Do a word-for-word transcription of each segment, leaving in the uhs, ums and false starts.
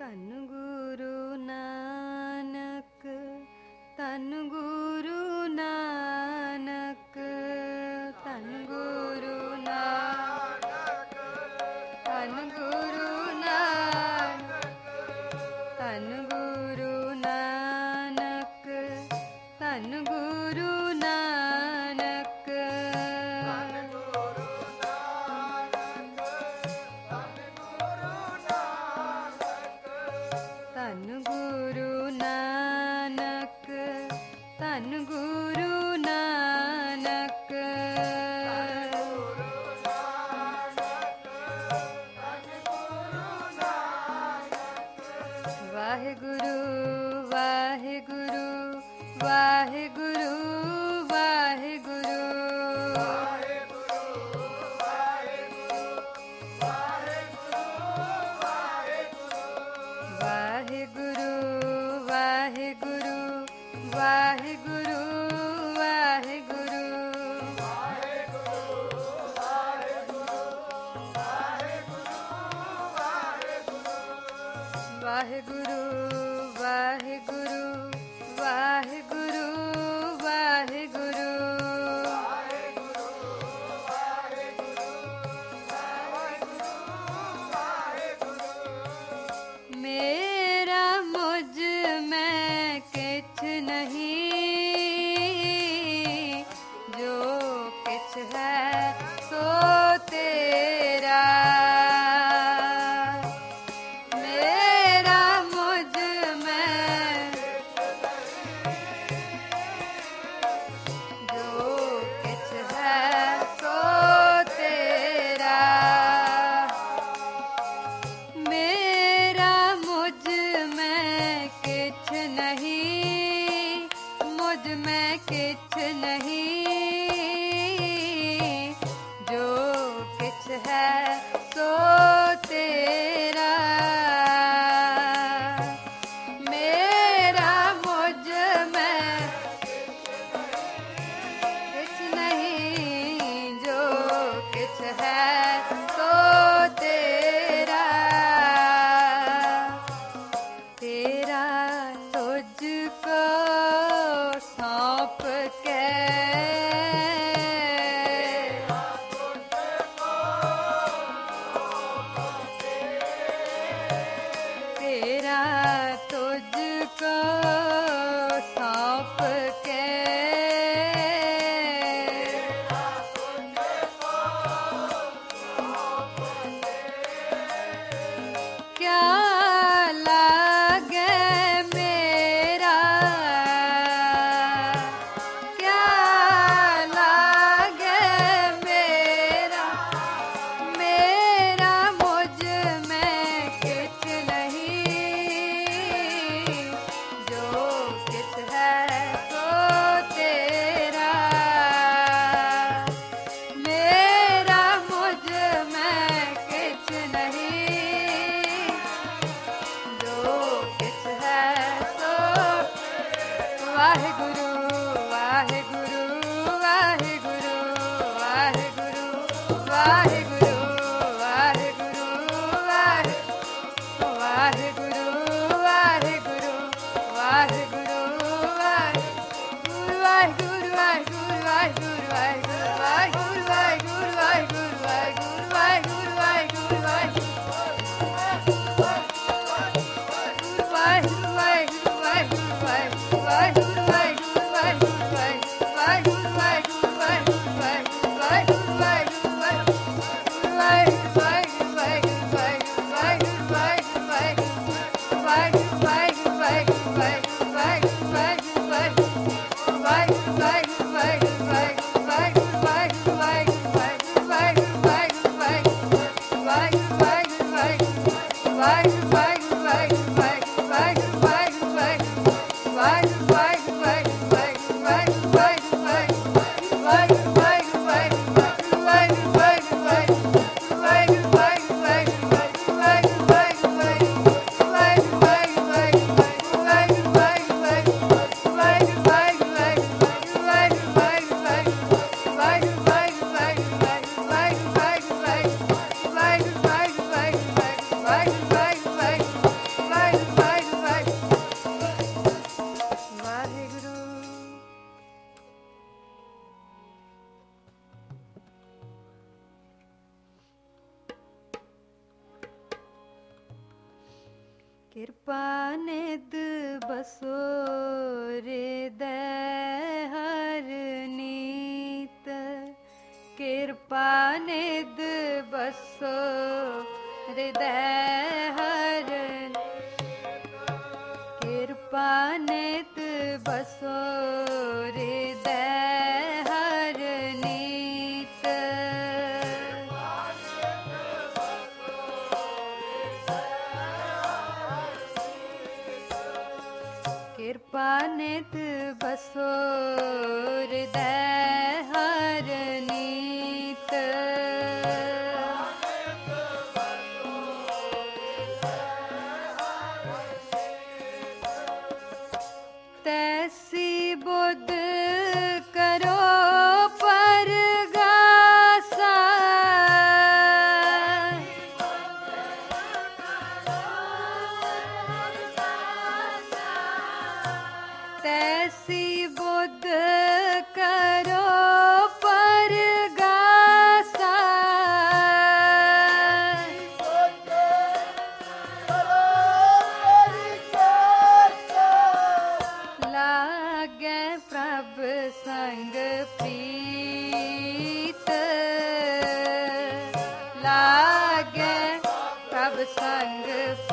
ਧੰਨ ਗੁਰੂ ਨਾਨਕ, ਧੰਨ ਗੁਰੂ ਨਾਨਕ, ਧੰਨ ਗੁਰੂ ਨਾਨਕ, ਧੰਨ ਗੁਰੂ ਨਾਨਕ, ਧੰਨ ਗੁਰੂ ਨਾਨਕ, ਧੰਨ ਗੁਰੂ ਨਾਨਕ, ਧੰਨ ਗੁਰੂ ਨਾਨਕ, ਧੰਨ ਗੁਰੂ ਨਾਨਕ, ਵਾਹਿਗੁਰੂ ਵਾਹਿਗੁਰੂ ਵਾਹਿਗੁਰੂ ਵਾਹਿਗੁਰੂ, ਵਾਹਿਗੁਰੂ ਵਾਹਿਗੁਰੂ ਵਾਹਿਗੁਰੂ ਵਾਹਿਗੁਰੂ, ਵਾਹਿਗੁਰੂ ਵਾਹਿਗੁਰੂ ਵਾਹਿਗੁਰੂ ਵਾਹਿਗੁਰੂ, ਮੇਰਾ ਮੁਝ ਮੈਂ ਕਿਛ ਨਹੀਂ, ਜੋ ਕਿਛ ਹੈ ਸੋ ਤੇਰਾ, ਮੇਰਾ ਮੁਝ ਮੈਂ ਜੋ ਕਿਛ ਹੈ ਸੋ ਤੇਰਾ, ਮੇਰਾ ਮੁਝ ਮੈਂ ਕਿਛ ਨਹੀਂ, ਮੁਝ ਮੈਂ ਕਿਛ ਨਹੀਂ, ਜੋ ਕਿਛ ਹੈ ਸੋ ਤੇਰਾ, ਮੇਰਾ ਮੁਝ ਮੈਂ ਕਿਛ ਨਹੀਂ, ਜੋ ਕਿਛ ਹੈ ਸੋ ਤੇਰਾ, तेरा तुझको सौंप के, तेरा तुझको सौंप के, क्या लागे मेरा, क्या लागे मेरा, मेरा मुझ में किछ नहीं, जो किछ है सो तेरा, मेरा मुझ में किछ नहीं, जो किछ है सो, वाहिगुरु वाहिगुरु वाहिगुरु वाहिगुरु वाहिगुरु वाहिगुरु वाहिगुरु वाहिगुरु वाहिगुरु वाहिगुरु वाहिगुरु वाहिगुरु वाहिगुरु वाहिगुरु वाहिगुरु वाहिगुरु वाहिगुरु वाहिगुरु वाहिगुरु कृपा निध बसो हृदय हर नीत, कृपा निध बसो हृदय हर, कृपा निध बसो हृदय हर नीत, कृपा निध बसो हृदय हर नीत, तैसी बुद्ध करो परगासा, तैसी बुद्ध करो परगासा, लागे प्रभ संग प्रीत, लागे प्रभ संग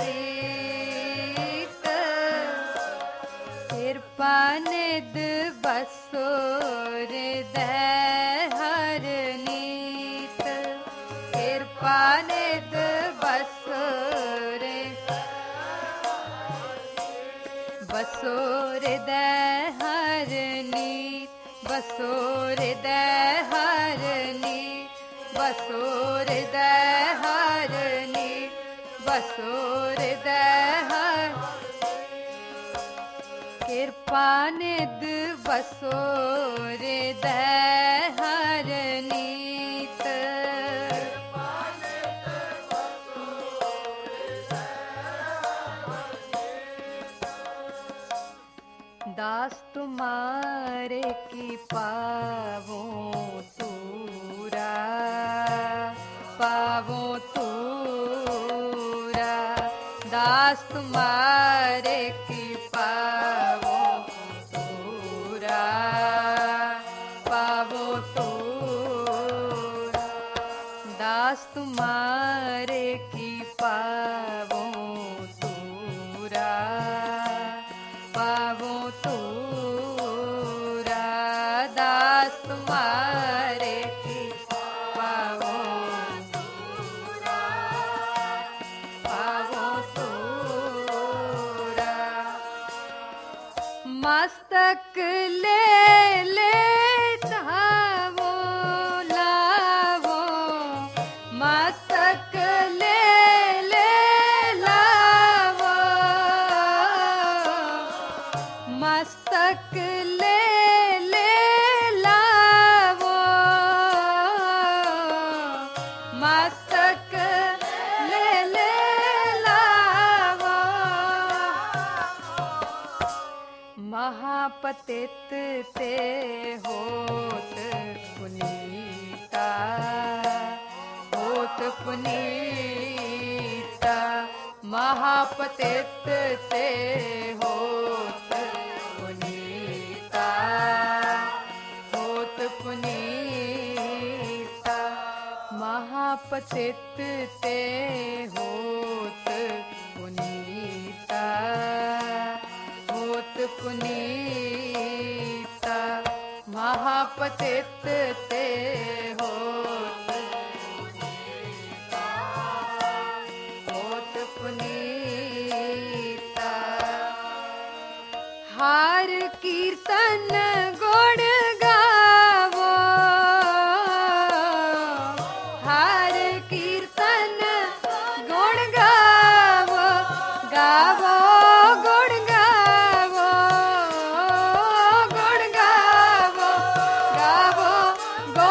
प्रीत, कृपा निध बसो हृदय हर नीत, कृपा निध बसो रे बसो हृदय हर नीत, बसो हृदय हर नीत, बसो हृदय हर नीत, बसो हृदय हर, कृपा निध बसो हृदय हर नीत, दास तुम्हारे की पावो तूरा, पावो तूरा, दास तुम्हारे की पावो तूरा, पावो तूरा, दास तुम्हारे की पावो तूरा, पावो तूरा, दास तुम्हारे की पावो तूरा, पावो तूरा, मस्तक ले ले चावो लावो, मस्तक ले ले लावो, मस्तक ले ले लावो, मस्तक ले ले लावो, महापतित ते होत पुनीता, होत पुनीता, महापतित ते होत पुनीता, होत पुनीता, महापतित ते होत पुनीता, होत पुनीता, महापतित ते होत पुनीता, होत पुनीता, हार कीर्तन गुण गावो, हार कीर्तन गुण गावो, गावो गुण गावो, गुण गावो, गावो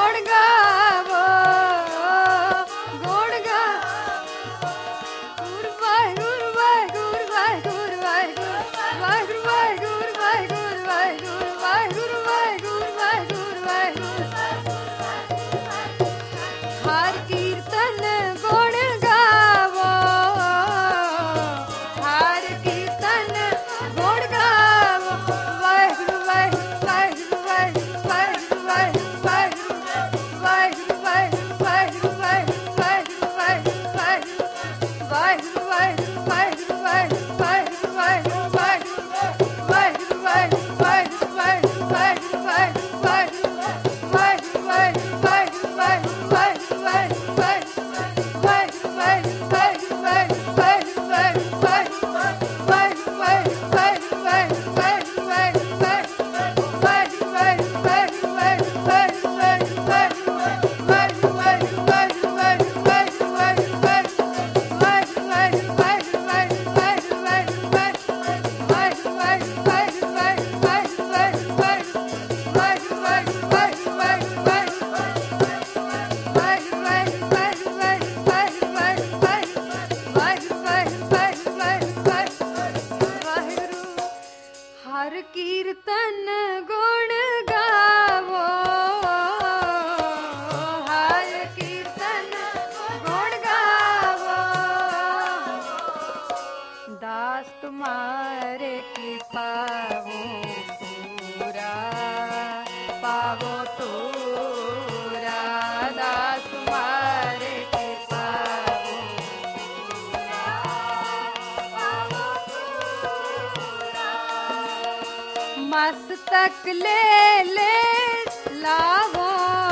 मस्तक ले ले लावो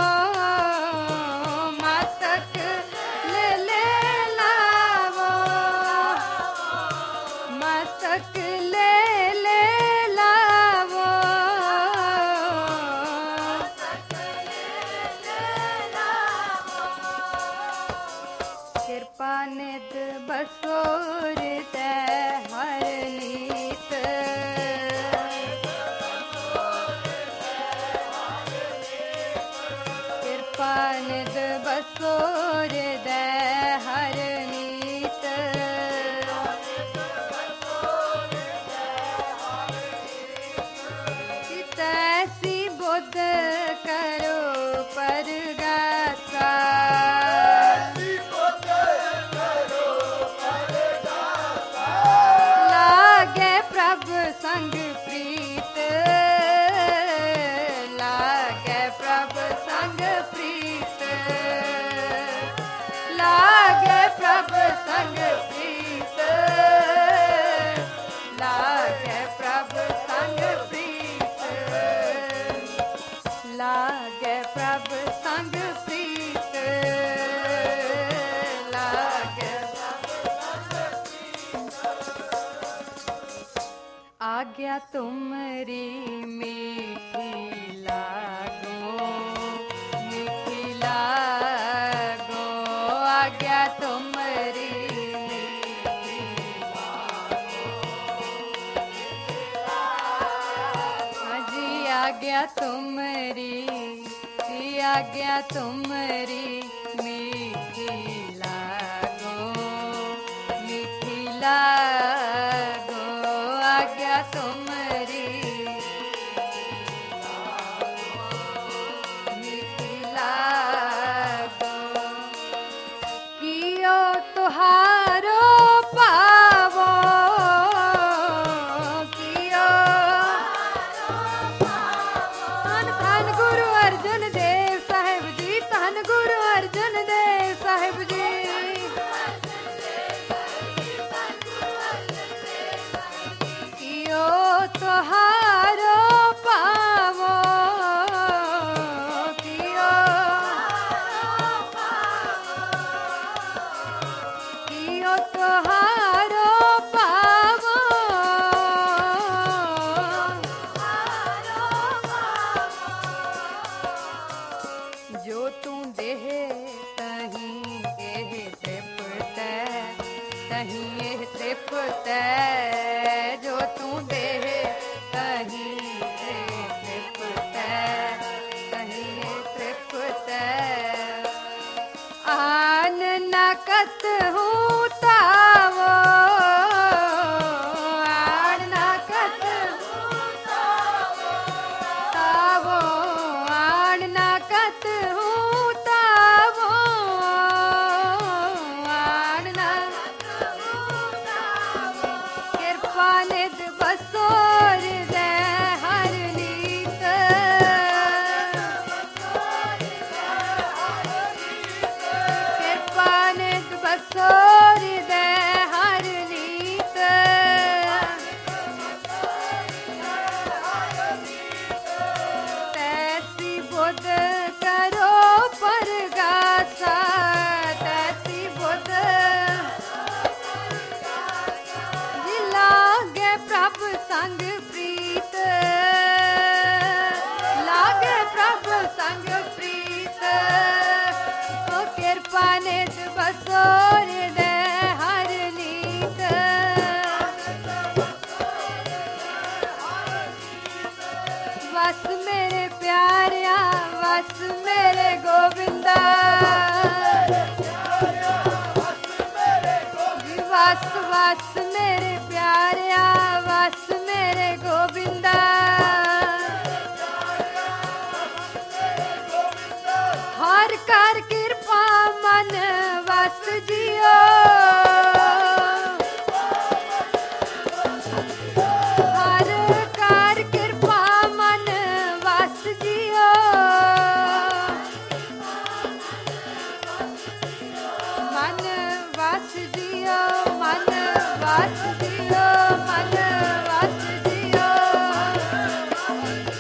मस्तक ले ले लावो मस्तक ले ले लावो कृपा निध बसोर ते हर नीत कृपा निध बसोर दे हर नीत तैसी बुद्ध करो परगासा लागे प्रभु संग प्रीत लागे प्रभु संग प्रीत लागे प्रभु संग प्रीत लागे प्रभु संग प्रीत लागे प्रभु संग प्रीत लागे आज्ञा तुम्हारी मीठी लागो मीठी लागो आज्ञा तुम्हारी मीठी लागो जी आज्ञा तुम्हारी जी आज्ञा तुम्हारी मीठी लागो मीठी लागो आज्ञा तुम्हारी मीठी लागो कियो तुहारो पावो कियो धन धन गुरु अर्जन देव साहिब जी धन गुरु अर्जन देव साहिब जी कियो तुहारो पावो कियो कियो तुहारो पावो जो तू देह तहीं एह तृप्त तहीं एह तृप्त जो तू देह तहीं एह तृप्त तहीं एह तृप्त आन नकत हूँ तावो आन नकत तावो आन नकत हूँ तावो आन नकत कृपा निध बसोर दे हर नीत कृपा निध बसोर दे हर नीत तैसी बुद्ध करो परगासा तैसी बुद्ध जी लागे प्रभु संग प्रीत लागे प्रभु संग प्रीत ओ कृपा निध बसोर दे हर नीत बस मेरे प्यारिया बस मेरे गोविंदा जी बस बस मेरे प्यारिया बस मेरे गोविंदा हर कर कृपा मन बस जियो हर कर कृपा मन बस जियो मन बस जियो मन बस जियो मन बस जियो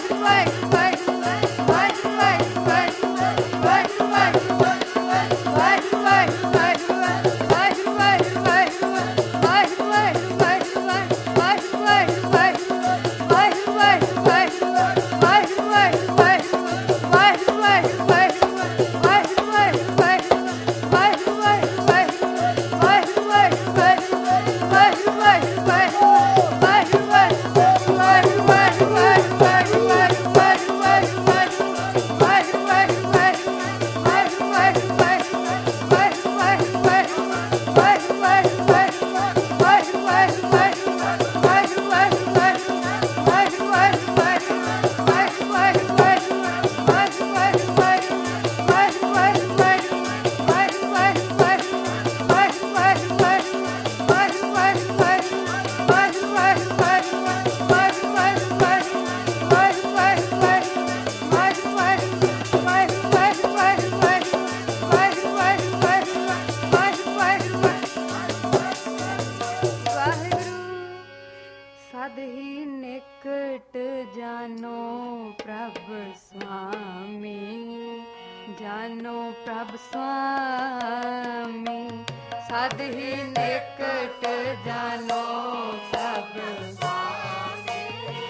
जानो प्रभ स्वामी सद ही निकट जानो प्रभ स्वामी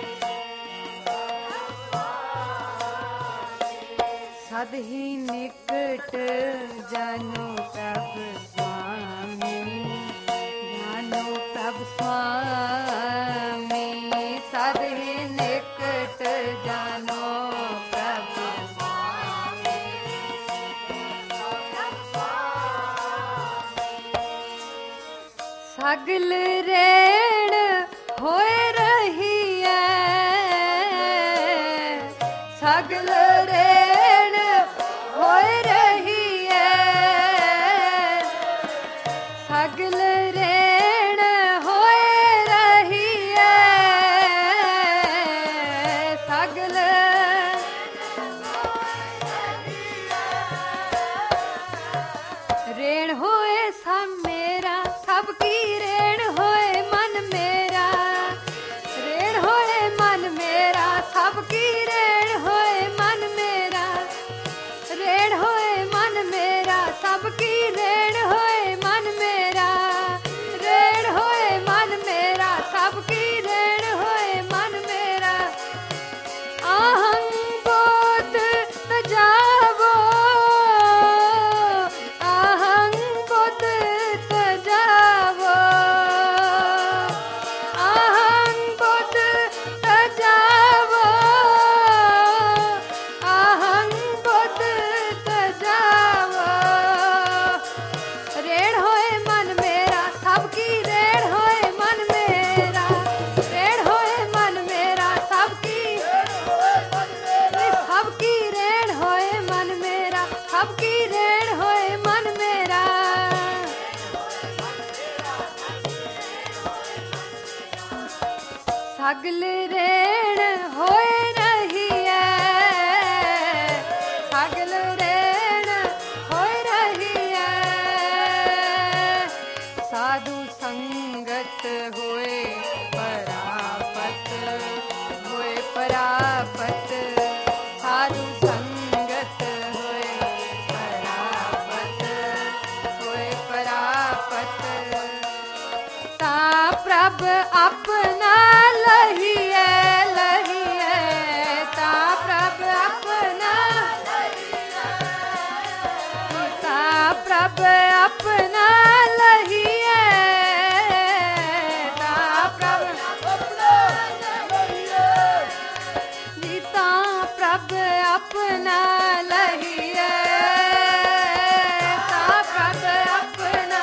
सद ही निकट जानो प्रभ स्वामी जानो प्रभ स्वामी सद ही निकट जानो प्रभ सगल रेण होए रही है सगल रेण होए रही है सगल रेण होए रही है सगल रेण होए सब मेरा सबकी रेण होए मन मेरा रेण होए मन मेरा सबकी रेण होए मन मेरा रेण होए मन मेरा सबकी रेण होए मन मेरा रेण होए मन मेरा सबकी रेण होए मन मेरा आहं बोध तजावो आहं बोध तजावो आहं बोध तजावो आहं बोध तजावो रेण होए मन मेरा सबकी रेण होए मन मेरा रेण होए मन मेरा सबकी सबकी रेण होए मन मेरा सबकी रेण होए मन मेरा सगल रेण होए रही है सगल रेण होए रही है साधु संगत होए परापत होए परापत साधु संगत होए परापत होए परापत ता प्रभ अपना लहिए लहिए ता प्रभ अपना ता प्रभ अपना लहिए ता प्रभ ता प्रभ अपना लहिए ता प्रभ अपना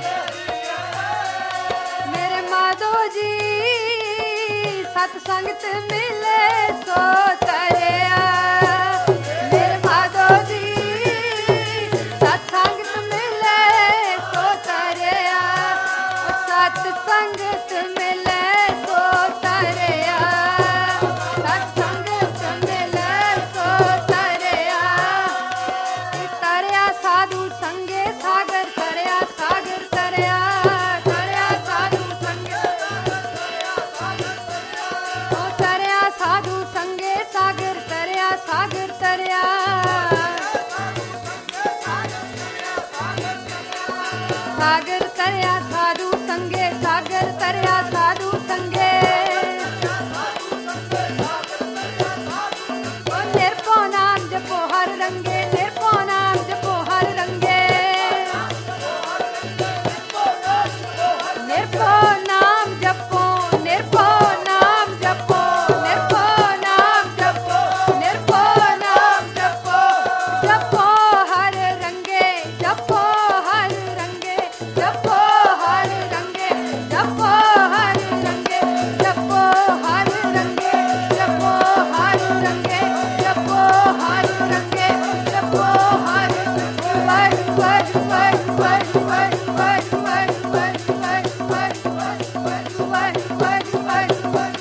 मेरे माधो जी सत्संगत मिले सो तरिया मेरे माधो जी सत्संगत मिले सो तरिया सत्संगत मिले सो तरिया सत्संगत मिले सो तरिया तरिया साधु संगे सागर तरिया सागर तरिया तरिया साधु संगे ओ तरिया साधु संगे सागर रंगे निरपो नाम जपो हर रंगे निरपो नाम जपो निरपो नाम जपो निरपो नाम जपो निरपो नाम जपो जपो हर रंगे जपो हर रंगे जपो हर रंगे जपो हर रंगे जपो हर रंगे जपो हर रंगे जपो हर रंगे जपो हर वर वर वर वर वर वर वर वर वर वर वर वर वर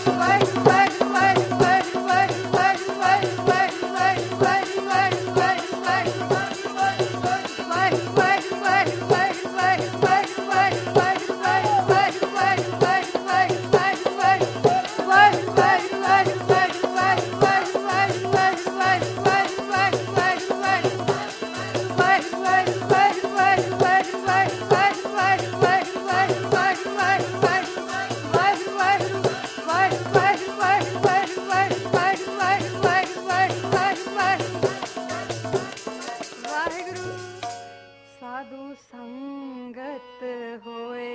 साधु संगत होए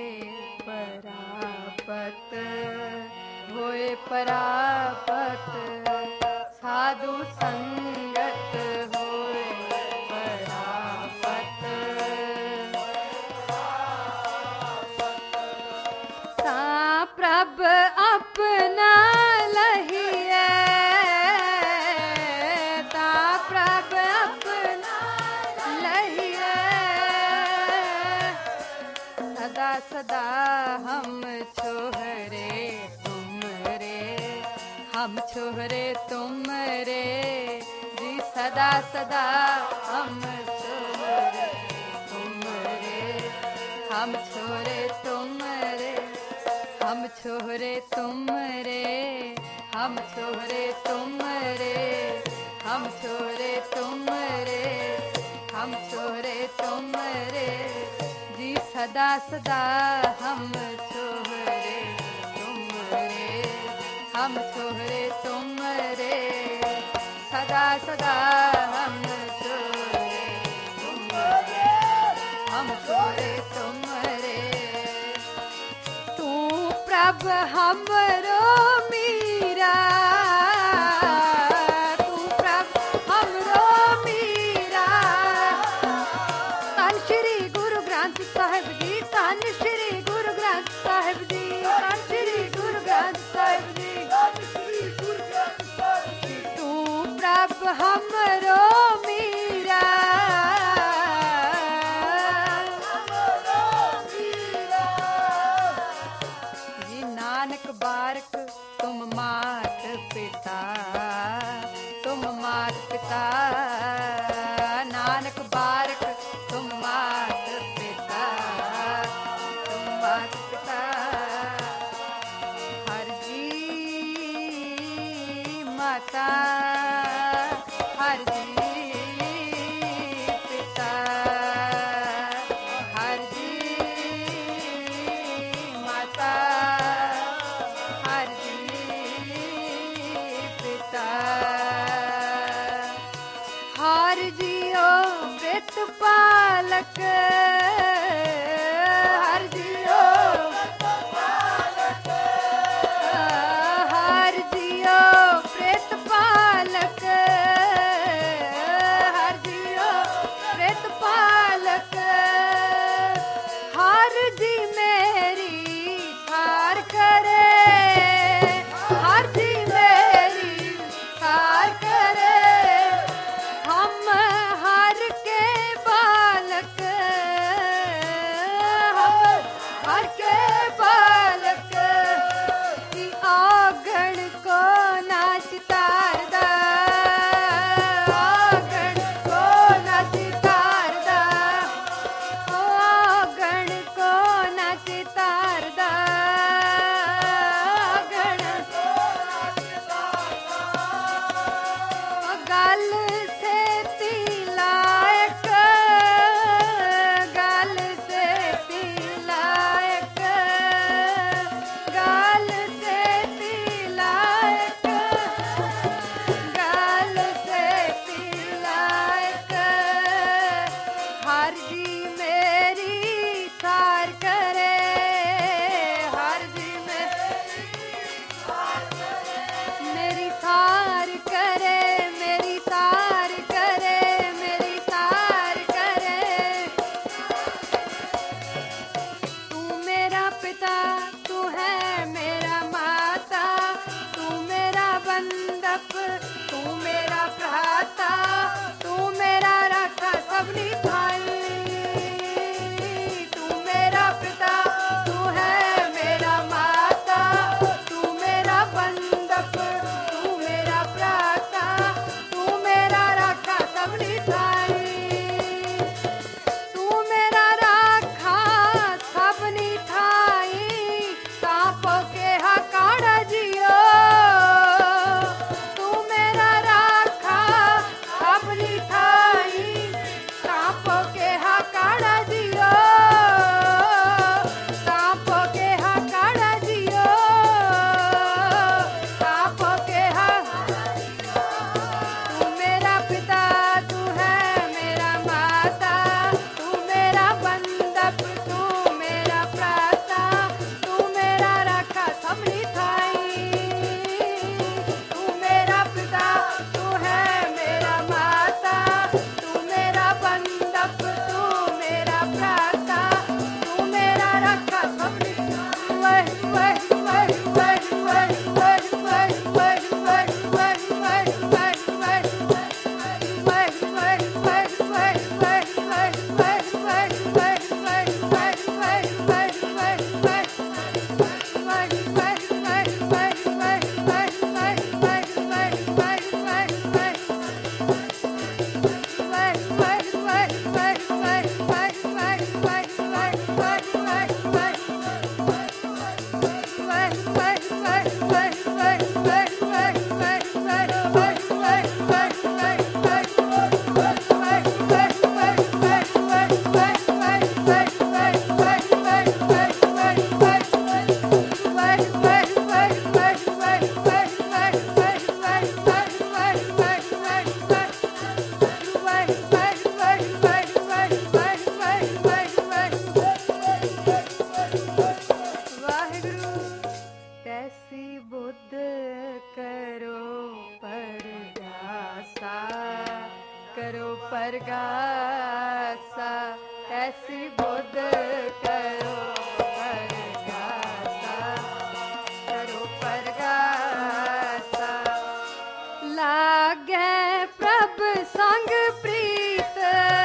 परापत होए परापत साधु संगत होए परापत सा प्रभ अपना लहिए ता प्रभ अपना लहिए सदा सदा हम छोहरे तुम रे हम छोहरे तुम रे जी सदा सदा हम छोहरे तुम रे हम छोहरे तुम रे हम छोहरे तुम रे हम छोहरे तुम रे हम छोहरे तुम रे हम छोहरे तुम रे जी सदा सदा हम छोहरे तुम रे हम छोहरे तुम रे सदा सदा हम छोहरे तुम रे हम छोहरे तुम रे तू प्रभ हमरो मीरा तू प्रभ हमरो मीरा तन श्री गुरु ग्रंथ साहिब जी तन श्री गुरु ग्रंथ साहिब जी तन श्री गुरु ग्रंथ साहिब जी तू प्रभ हमरो मीरा जी नानक बारक तुम मात पिता तुम मात पिता नानक बारक तुम मात पिता तुम मात पिता हर जी माता हर जी पिता हर जी माता हर जी पिता हर जियो पित पालक हर जियो हर जियो प्रेत पालक हर जियो प्रेत पालक हर जी मेरी थार करे हर जी मेरी थार करे हम हर के बालक तू मेरा भ्राता तू मेरा राखा सबनी थाई तू मेरा पिता तू है मेरा माता तू मेरा बंधक तू मेरा भ्राता तू मेरा राखा सबनी थाई तू मेरा राखा सबनी थाई सांपों के हकाड़ा जियो तू मेरा राखा सबनी थाई सांपों के हकाड़ा जियो सांपों के हकाड़ा जियो सांपों के तू मेरा पिता तू है मेरा माता तू मेरा बंधक तू मेरा भ्राता तू मेरा राखा सबनी थाई तू मेरा पिता तू है मेरा माता तू मेरा बंधक तू मेरा भ्राता तू मेरा राखा सबनी वह वह वह वह वह वह वह वह वह वह वह वह तैसी बुद्ध करो परगासा करो परगासा तैसी बुद्ध करो परगासा करो परगासा लागे प्रभ संग प्रीत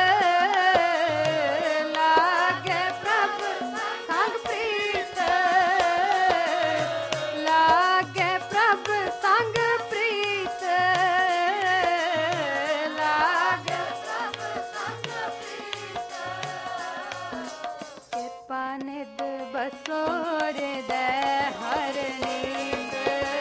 लागे प्रभ संग प्रीत लागे प्रभ संग प्रीत लागे प्रभ संग प्रीत कृपा निध बसोर दे हर नींद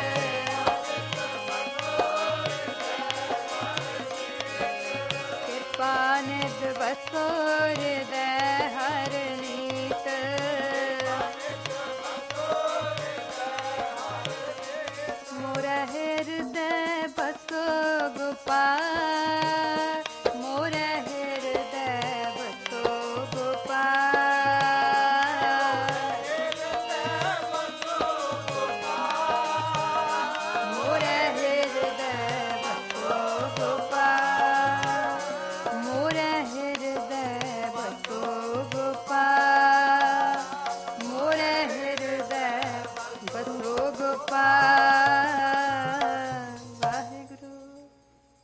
कृपा निध बसोर दे हर नीत मोरा हृदय बसो गोपाल